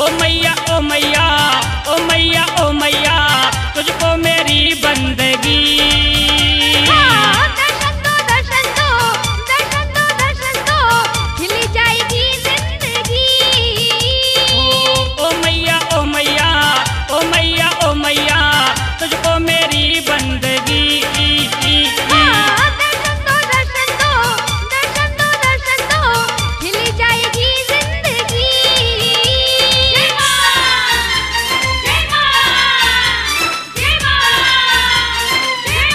ओ मैया ओ मैया ओ मैया ओ मैया तुझको मेरी बंदगी। दर्शन दो दर्शन दो दर्शन दो दर्शन दो खिल जाएगी जिंदगी। ओ मैया ओ मैया ओ मैया ओ मैया तुझको मेरी बंदगी। दर्शन दो दर्शन दो दर्शन दो दर्शन दो खिल जाएगी जिंदगी। जय मां जय मां जय मां जय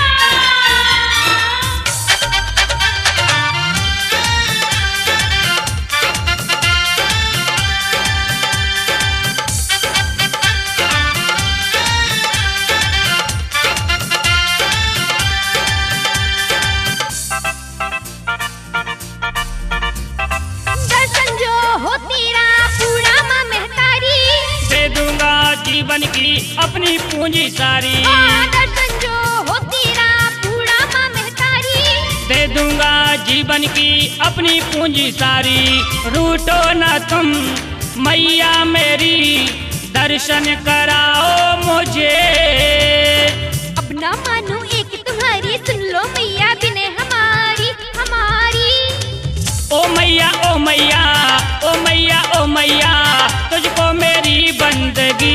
दर्शन जो हो तेरा पूरा मां महतारी। दे दूंगा जीवन की अपनी पूंजी सारी। दर्शन जो हो तेरा पूरा मां महतारी। दे दूंगा जीवन की अपनी पूंजी सारी। रूठो न तुम मैया मेरी दर्शन कराओ मुझे। अब ना मानू एक तुम्हारी सुन लो मैया बिने हमारी हमारी। ओ मैया ओ मैया ओ मैया ओ मैया तुझको मेरी बंदगी।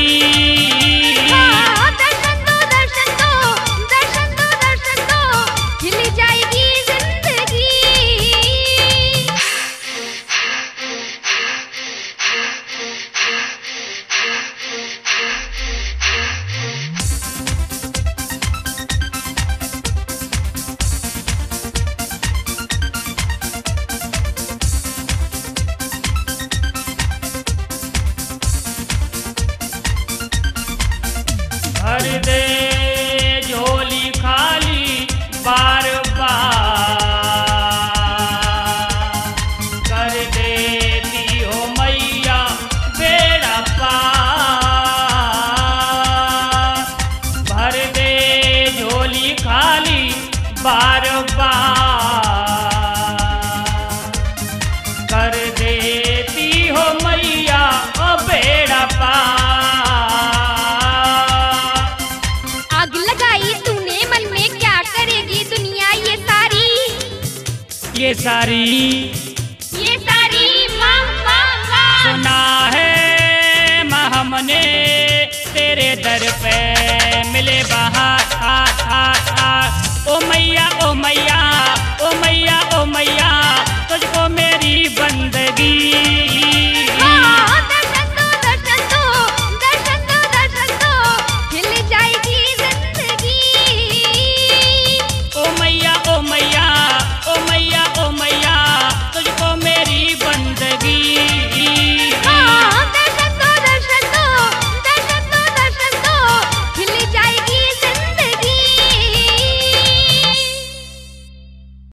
दर्शन दो दर्शन दो दर्शन दो दर्शन दो खिल जाएगी जिंदगी। भर दे झोली खाली बार बार कर देती हो मैया बेड़ा पार। भर दे झोली खाली बार बार कर देती हो मैया बेड़ा पार। आग लगाई तूने मन में क्या करेगी दुनिया ये सारी। ये सारी माँ माँ माँ। सुना है माँ हमने तेरे दर पे मिले बहार। ओ मैया ओ मैया ओ मैया ओ मैया